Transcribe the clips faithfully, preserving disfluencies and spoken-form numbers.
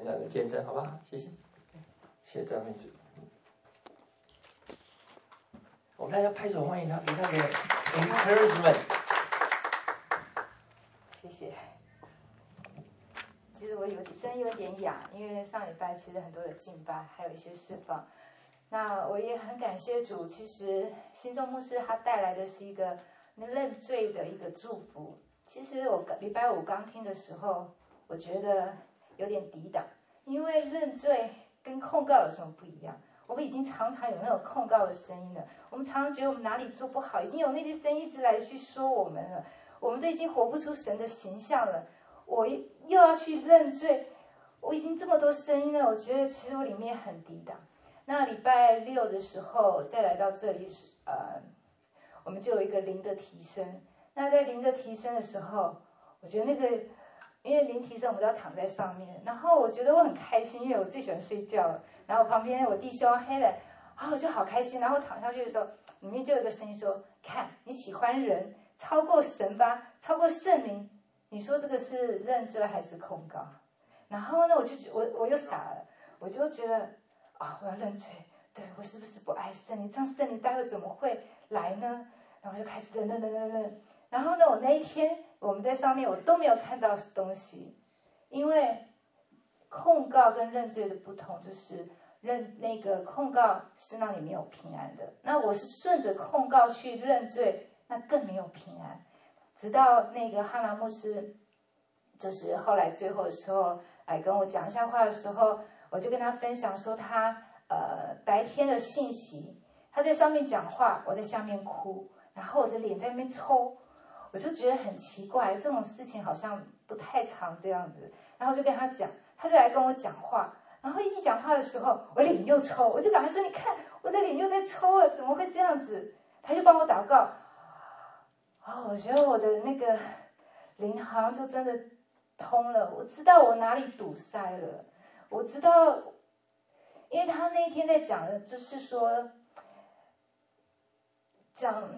分享的见证，好不好？谢谢，谢谢赞美主。我们大家拍手欢迎他，给他个 encouragement。 谢谢。其实我有声音有点哑，因为上礼拜其实很多的敬拜，还有一些释放。那我也很感谢主，其实心中牧师他带来的是一个认罪的一个祝福。其实我礼拜五刚听的时候，我觉得有点抵挡，因为认罪跟控告有什么不一样？我们已经常常有那种控告的声音了，我们常常觉得我们哪里做不好，已经有那些声音一直来去说我们了，我们都已经活不出神的形象了。我又要去认罪，我已经这么多声音了，我觉得其实我里面很抵挡。那礼拜六的时候再来到这里，呃，我们就有一个灵的提升。那在灵的提升的时候，我觉得那个。因为灵提升我们都要躺在上面，然后我觉得我很开心，因为我最喜欢睡觉了。然后旁边我弟兄黑人，啊，我就好开心。然后躺下去的时候，里面就有一个声音说：“看你喜欢人超过神吧，超过圣灵。你说这个是认罪还是控告？”然后呢，我就我我又傻了，我就觉得啊、哦，我要认罪，对我是不是不爱圣灵？这样圣灵待会怎么会来呢？然后就开始认认认认认。然后呢，我那一天。我们在上面我都没有看到东西，因为控告跟认罪的不同就是认那个控告是让你没有平安的，那我是顺着控告去认罪，那更没有平安。直到那个哈拿牧师就是后来最后的时候来跟我讲一下话的时候，我就跟他分享说他呃白天的信息，他在上面讲话，我在下面哭，然后我的脸在那边抽。我就觉得很奇怪，这种事情好像不太常这样子，然后就跟他讲，他就来跟我讲话，然后一起讲话的时候，我脸又抽，我就赶快说，你看我的脸又在抽了，怎么会这样子？他就帮我祷告，哦，我觉得我的那个灵好像就真的通了，我知道我哪里堵塞了，我知道，因为他那一天在讲的就是说，讲。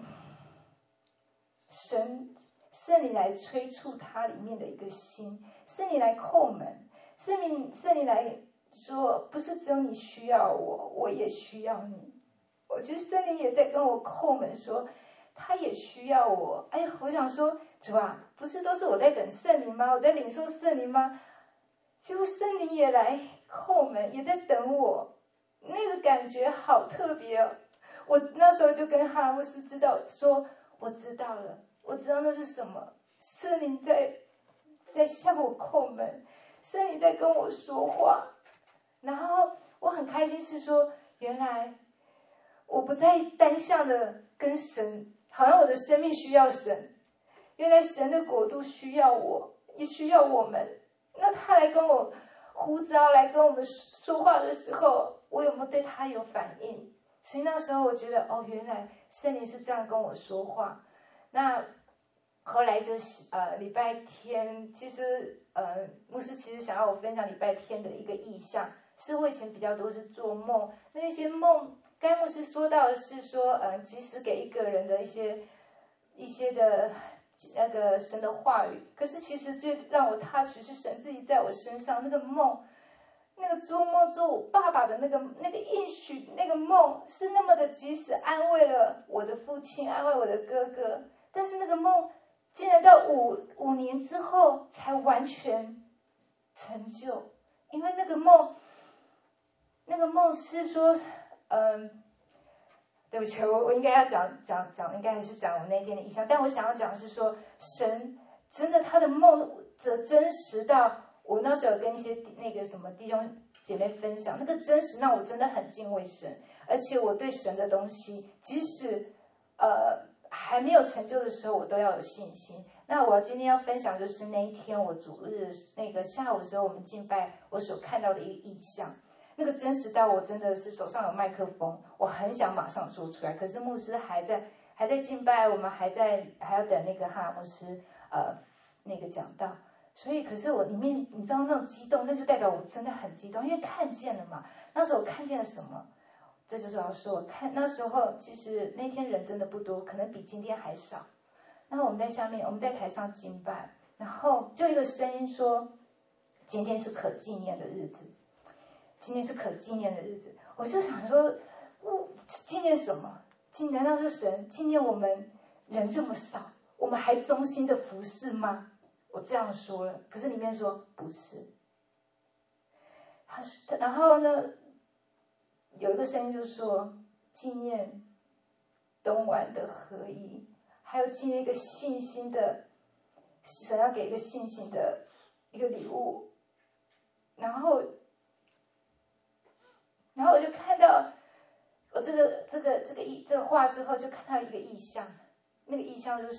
神圣灵来催促他里面的一个心，圣灵来叩门，圣灵圣灵来说，不是只有你需要我，我也需要你。我觉得圣灵也在跟我叩门说，他也需要我。哎呀，我想说，主啊，不是都是我在等圣灵吗？我在领受圣灵吗？结果圣灵也来叩门，也在等我，那个感觉好特别哦。我那时候就跟哈姆斯知道说。我知道了，我知道那是什么。圣灵在在向我叩门，圣灵在跟我说话，然后我很开心，是说原来我不再单向的跟神，好像我的生命需要神，原来神的国度需要我，也需要我们。那他来跟我呼召，来跟我们说话的时候，我有没有对他有反应？所以那时候我觉得，哦，原来圣灵是这样跟我说话。那后来就是呃礼拜天，其实呃牧师其实想要我分享礼拜天的一个意象，是我以前比较多是做梦，那些梦，该牧师说到的是说，呃，即使给一个人的一些一些的那个神的话语，可是其实最让我touch是神自己在我身上那个梦。那个做梦做我爸爸的那个那个应许，那个梦是那么的及时安慰了我的父亲，安慰我的哥哥，但是那个梦竟然到五五年之后才完全成就，因为那个梦，那个梦是说，嗯，对不起，我我应该要讲讲讲，应该还是讲我那一天的意象，但我想要讲的是说，神真的他的梦则真实到。我那时候有跟一些那个什么弟兄姐妹分享，那个真实让我真的很敬畏神，而且我对神的东西，即使呃还没有成就的时候，我都要有信心。那我今天要分享就是那一天我主日那个下午的时候，我们敬拜我所看到的一个异象，那个真实到我真的是手上有麦克风，我很想马上说出来，可是牧师还在还在敬拜，我们还在还要等那个哈拿牧师呃那个讲道。所以可是我里面你知道那种激动，那就代表我真的很激动，因为看见了嘛。那时候我看见了什么，这就是我要说，我看那时候其实那天人真的不多，可能比今天还少。然后我们在下面，我们在台上敬拜，然后就一个声音说， 今天是可纪念的日子，今天是可纪念的日子。我就想说，我纪念什么？纪难道是神纪念我们人这么少，我们还忠心的服侍吗？我这样说了，可是里面说不是。他说，然后呢，有一个声音就说，纪念东莞的合一，还有纪念一个信心的，神要给一个信心的一个礼物。然后，然后我就看到，我这个这个这个意这个画之后，就看到一个意象，那个意象就是，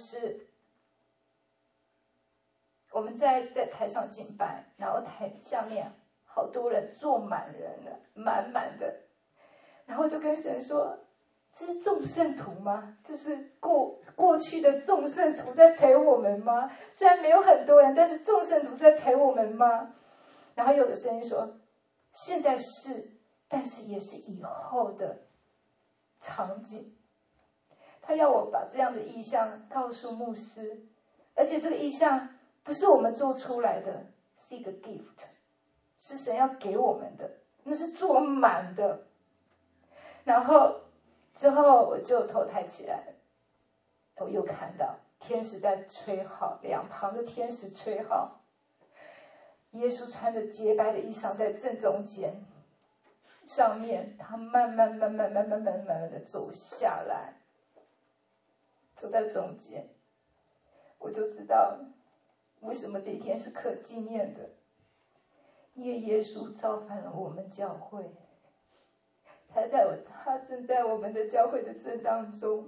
我们在在台上敬拜，然后台下面好多人，坐满人了，满满的。然后就跟神说，这是众圣徒吗？就是过过去的众圣徒在陪我们吗？虽然没有很多人，但是众圣徒在陪我们吗？然后有个声音说，现在是，但是也是以后的场景。他要我把这样的意象告诉牧师，而且这个意象不是我们做出来的，是一个 gift， 是神要给我们的，那是做满的。然后之后我就头抬起来，我又看到天使在吹号，两旁的天使吹号，耶稣穿着洁白的衣裳在正中间，上面他慢慢慢慢慢慢慢慢的走下来，走在中间。我就知道为什么这一天是可纪念的，因为耶稣造反了我们教会，他在我他正在我们的教会的正当中。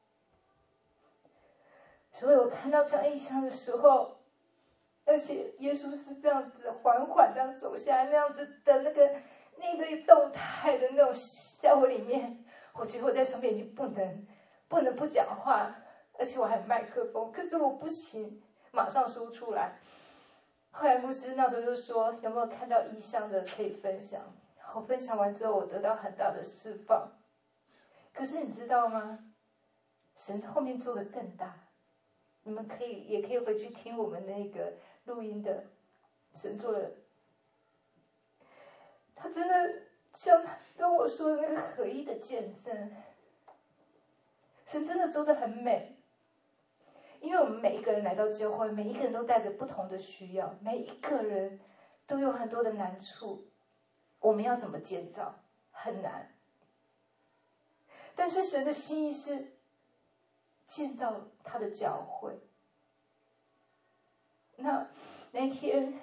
所以我看到这样意象的时候，而且耶稣是这样子缓缓这样走下来，那样子的那个那个动态的那种，在我里面，我觉得我在上面已经不能不能不讲话，而且我还有麦克风，可是我不行马上说出来。后来牧师那时候就说，有没有看到异象的可以分享。我分享完之后，我得到很大的释放。可是你知道吗？神后面做的更大，你们可以也可以回去听我们那个录音的，神做的，他真的像跟我说的那个合一的见证，神真的做得很美。因为我们每一个人来到教会，每一个人都带着不同的需要，每一个人都有很多的难处，我们要怎么建造很难，但是神的心意是建造他的教会。那那天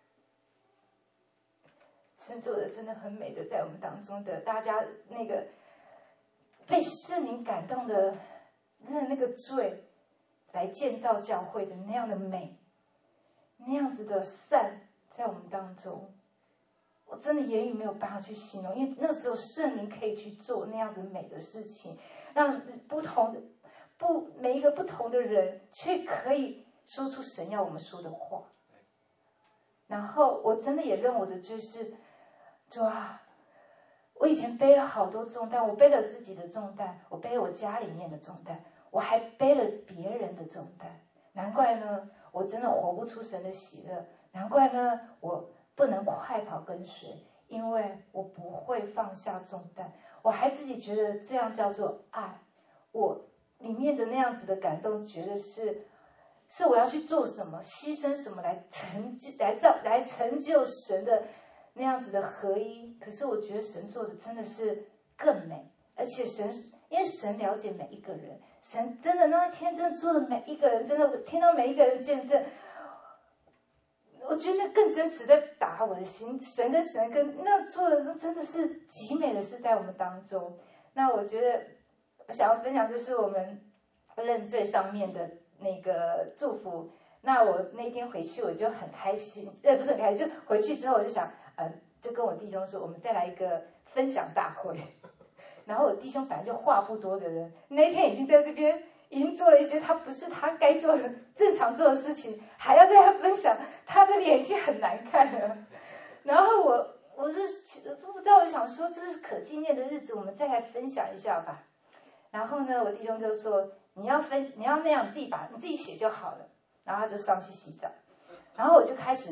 神做的真的很美的，在我们当中的大家那个被圣灵感动的那那个罪来建造教会的那样的美，那样子的善在我们当中，我真的言语没有办法去形容，因为那只有圣灵可以去做那样子美的事情，让不同的不每一个不同的人却可以说出神要我们说的话。然后我真的也认我的罪是，主啊，我以前背了好多重担，我背了自己的重担，我背了我家里面的重担，我还背了别人的重担，难怪呢我真的活不出神的喜乐，难怪呢我不能快跑跟随，因为我不会放下重担，我还自己觉得这样叫做爱，我里面的那样子的感动，觉得是是我要去做什么，牺牲什么来成就来造来成就神的那样子的合一。可是我觉得神做的真的是更美，而且神因为神了解每一个人，神真的那一天真的做的每一个人，真的我听到每一个人见证，我觉得更真实在打我的心。神跟神跟那做的真的是极美的事在我们当中。那我觉得我想要分享就是我们认罪上面的那个祝福。那我那天回去我就很开心，这不是很开心，就回去之后我就想，呃，就跟我弟兄说，我们再来一个分享大会。然后我弟兄反正就话不多的人，那天已经在这边已经做了一些他不是他该做的正常做的事情，还要在他分享，他的脸已经很难看了。然后我我是不知道，我想说这是可纪念的日子，我们再来分享一下吧。然后呢，我弟兄就说你要分你要那样，自己把你自己写就好了。然后他就上去洗澡，然后我就开始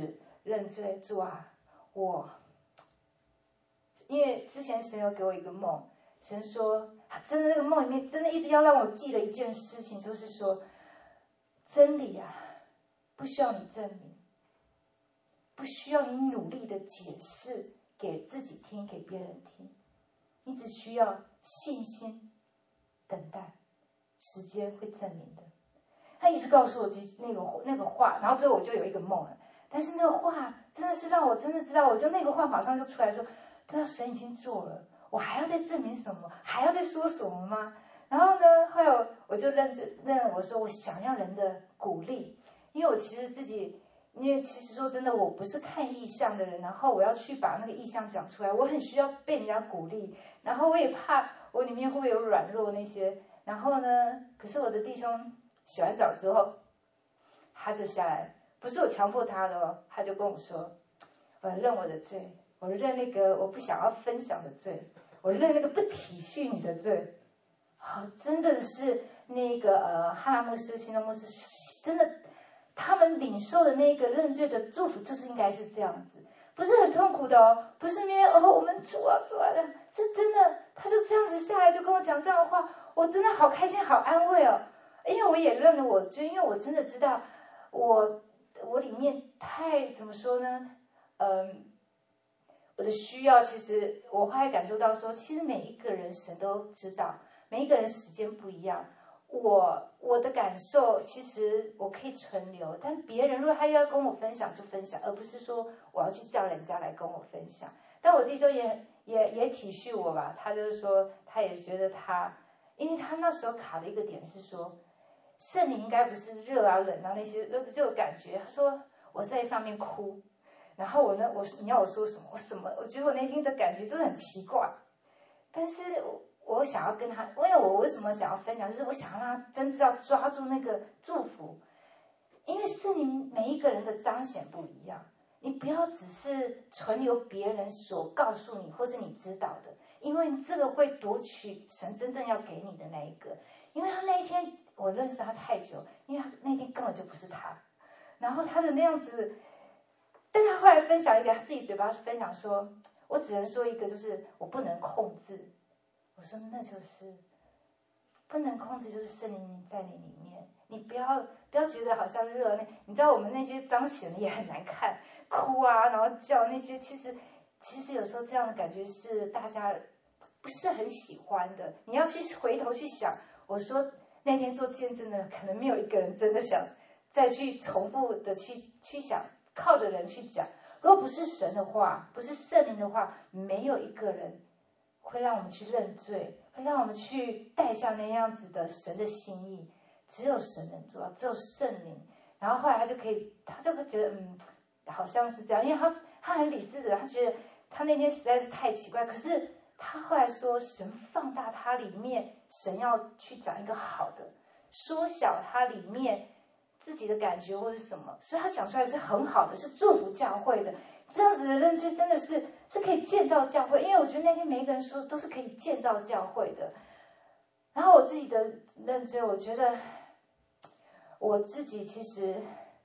认罪，主啊，我因为之前神有给我一个梦，神说真的那个梦里面真的一直要让我记得一件事情，就是说真理啊不需要你证明，不需要你努力的解释给自己听给别人听，你只需要信心等待，时间会证明的。他一直告诉我这那个那个话，然后之后我就有一个梦了，但是那个话真的是让我真的知道，我就那个话马上就出来说，对啊，神已经做了，我还要再证明什么，还要再说什么吗？然后呢，后来我就认真认我说我想要人的鼓励，因为我其实自己，因为其实说真的，我不是看意象的人，然后我要去把那个意象讲出来，我很需要被人家鼓励，然后我也怕我里面会不会有软弱那些，然后呢，可是我的弟兄洗完澡之后，他就下来，不是我强迫他的哦，他就跟我说，我认我的罪，我认那个我不想要分享的罪，我认那个不体恤你的罪。好、哦，真的是那个呃哈拉牧师、新东牧师，真的他们领受的那个认罪的祝福，就是应该是这样子，不是很痛苦的哦，不是因为哦我们主啊主啊的，是真的，他就这样子下来就跟我讲这样的话，我真的好开心好安慰哦，因为我也认了我罪，因为我真的知道我我里面太怎么说呢，嗯。我的需要，其实我后来感受到说，其实每一个人神都知道，每一个人时间不一样。我我的感受，其实我可以存留，但别人如果他要跟我分享就分享，而不是说我要去叫人家来跟我分享。但我弟兄也也也体恤我吧，他就是说，他也觉得他，因为他那时候卡的一个点是说，圣灵应该不是热啊冷啊那些那这种感觉。他说我在上面哭。然后我呢，我你要我说什么？我什么？我觉得我那天的感觉真的很奇怪。但是我我想要跟他，因为我为什么想要分享，就是我想要让他真正要抓住那个祝福，因为圣灵每一个人的彰显不一样，你不要只是存留别人所告诉你或是你知道的，因为这个会夺取神真正要给你的那一个。因为他那一天我认识他太久，因为他那天根本就不是他，然后他的那样子。但他后来分享一个，他自己嘴巴分享说，我只能说一个，就是我不能控制。我说那就是不能控制，就是圣灵在你里面，你不要不要觉得好像热那，你知道我们那些彰显的也很难看，哭啊，然后叫那些，其实其实有时候这样的感觉是大家不是很喜欢的。你要去回头去想，我说那天做见证的，可能没有一个人真的想再去重复的去去想。靠着人去讲，如果不是神的话，不是圣灵的话，没有一个人会让我们去认罪，会让我们去带下那样子的神的心意。只有神能做到，只有圣灵。然后后来他就可以，他就会觉得嗯，好像是这样，因为他他很理智的，他觉得他那天实在是太奇怪。可是他后来说，神放大他里面，神要去讲一个好的，缩小他里面。自己的感觉或是什么，所以他想出来是很好的，是祝福教会的。这样子的认知真的是是可以建造教会，因为我觉得那天每一个人说都是可以建造教会的。然后我自己的认知，我觉得我自己其实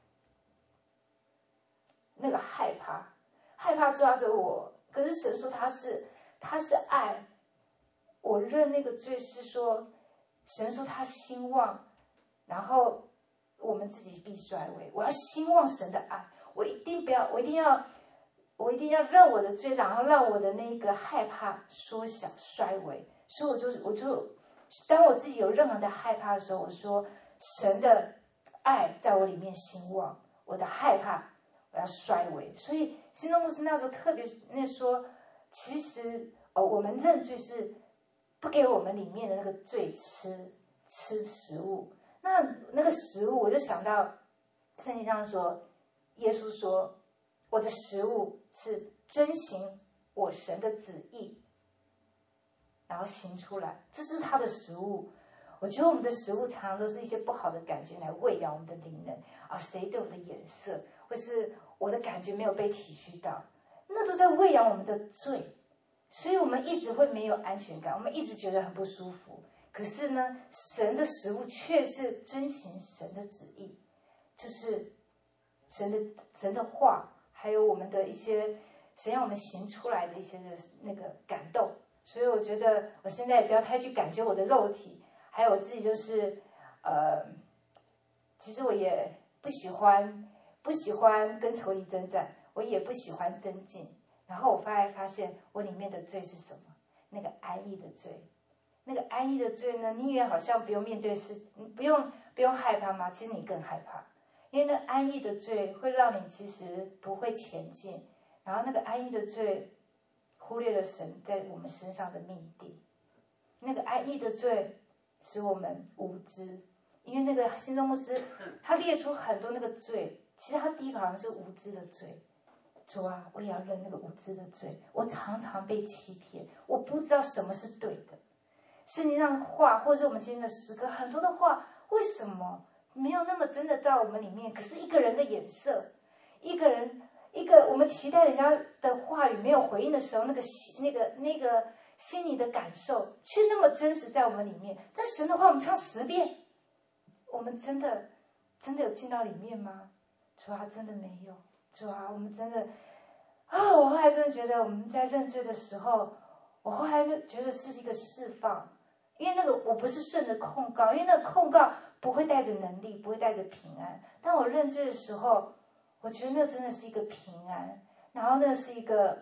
那个害怕，害怕抓着我，可是神说他是他是爱，我认那个罪是说，神说他兴旺，然后。我们自己必衰微，我要兴旺神的爱，我一定不要，我一定要，我一定要认我的罪，然后让我的那个害怕缩小衰微。所以我就我就，当我自己有任何的害怕的时候，我说神的爱在我里面兴旺，我的害怕我要衰微。所以新东牧师那时候特别那说，其实哦，我们认罪是不给我们里面的那个罪吃吃食物。那那个食物，我就想到圣经上说，耶稣说，我的食物是遵行我神的旨意，然后行出来，这是他的食物。我觉得我们的食物常常都是一些不好的感觉来喂养我们的灵人啊，谁对我的眼色，或是我的感觉没有被体恤到，那都在喂养我们的罪，所以我们一直会没有安全感，我们一直觉得很不舒服。可是呢，神的食物却是遵行神的旨意，就是神的神的话， 还有我们的一些神让我们行出来的一些的那个感动。所以我觉得我现在也不要太去感觉我的肉体，还有我自己就是呃，其实我也不喜欢不喜欢跟仇敌征战，我也不喜欢增进。然后我发来发现我里面的罪是什么？那个安逸的罪。那个安逸的罪呢，你以为好像不用面对事，不用不用害怕吗？其实你更害怕，因为那安逸的罪会让你其实不会前进，然后那个安逸的罪忽略了神在我们身上的命定。那个安逸的罪使我们无知，因为那个心中牧师他列出很多那个罪，其实他第一个好像是无知的罪。主啊，我也要认那个无知的罪。我常常被欺骗，我不知道什么是对的。圣经上的话，或者是我们今天的诗歌，很多的话，为什么没有那么真的到我们里面？可是一个人的眼色，一个人，一个我们期待人家的话语没有回应的时候，那个那个那个心里的感受，却那么真实在我们里面。但神的话，我们唱十遍，我们真的真的有进到里面吗？主啊，真的没有。主啊，我们真的啊，我后来真的觉得我们在认罪的时候，我后来觉得是一个释放，因为那个我不是顺着控告，因为那个控告不会带着能力，不会带着平安。当我认罪的时候，我觉得那真的是一个平安，然后那是一个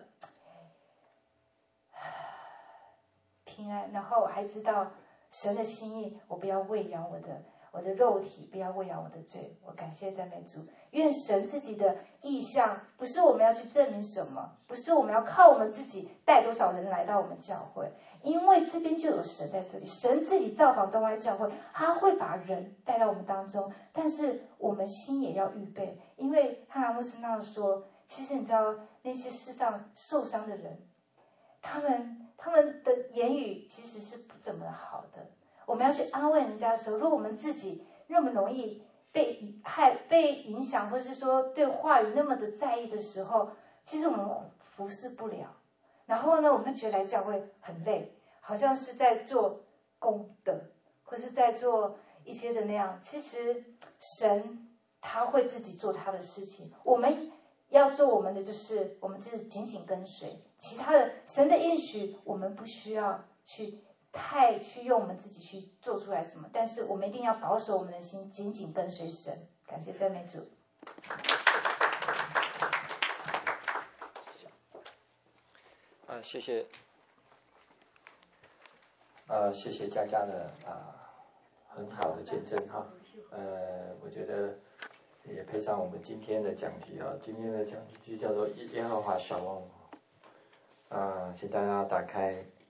平安，然后我还知道神的心意，我不要喂养我的我的肉体，不要喂养我的罪。我感谢赞美主，愿神自己的意向不是我们要去证明什么，不是我们要靠我们自己带多少人来到我们教会，因为这边就有神在这里，神自己造访东爱教会，他会把人带到我们当中，但是我们心也要预备。因为汉兰牧师那样说，其实你知道那些世上受伤的人，他们他们的言语其实是不怎么好的。我们要去安慰人家的时候，如果我们自己那么容易被害、被影响，或者是说对话语那么的在意的时候，其实我们服侍不了。然后呢，我们觉得来教会很累，好像是在做功德，或是在做一些的那样。其实神他会自己做他的事情，我们要做我们的，就是我们就是紧紧跟随。其他的神的应许，我们不需要去太去用我们自己去做出来什么，但是我们一定要保守我们的心，紧紧跟随神。感谢赞美主。 啊，谢谢，呃，谢谢佳佳的啊、呃、很好的见证哈。呃，我觉得也配上我们今天的讲题啊，今天的讲题就叫做耶和华小王。啊、呃，请大家打开